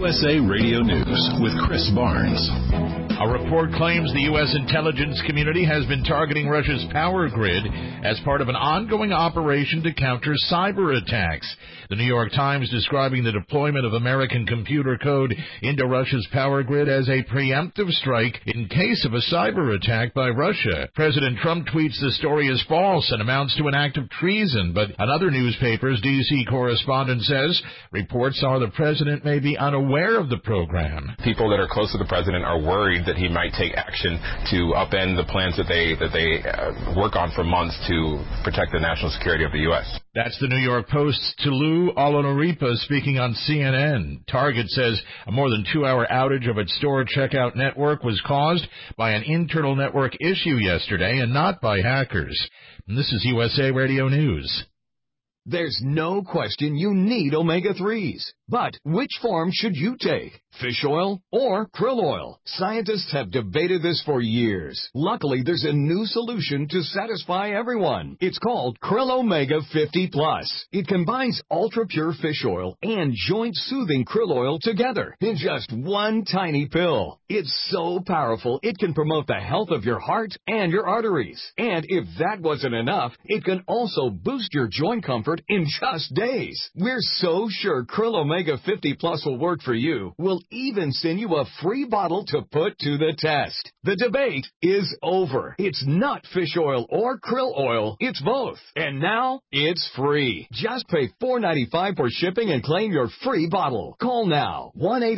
USA Radio News with Chris Barnes. A report claims the U.S. intelligence community has been targeting Russia's power grid as part of an ongoing operation to counter cyber attacks. The New York Times describing the deployment of American computer code into Russia's power grid as a preemptive strike in case of a cyber attack by Russia. President Trump tweets the story is false and amounts to an act of treason, but another newspaper's D.C. correspondent says reports are the president may be unaware of the program. People that are close to the president are worried that he might take action to upend the plans that they work on for months to protect the national security of the U.S. That's the New York Post's Tolu Olonaripa speaking on CNN. Target says a more than 2-hour outage of its store checkout network was caused by an internal network issue yesterday and not by hackers. And this is USA Radio News. There's no question you need omega-3s. But which form should you take? Fish oil or krill oil? Scientists have debated this for years. Luckily, there's a new solution to satisfy everyone. It's called Krill Omega 50 Plus. It combines ultra-pure fish oil and joint-soothing krill oil together in just one tiny pill. It's so powerful, it can promote the health of your heart and your arteries. And if that wasn't enough, it can also boost your joint comfort in just days. We're so sure Krill Omega 50 Plus will work for you. We'll even send you a free bottle to put to the test. The debate is over. It's not fish oil or krill oil. It's both. And now it's free. Just pay $4.95 for shipping and claim your free bottle. Call now.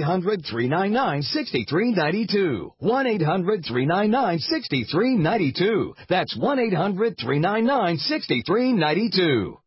1-800-399-6392. 1-800-399-6392. That's 1-800-399-6392.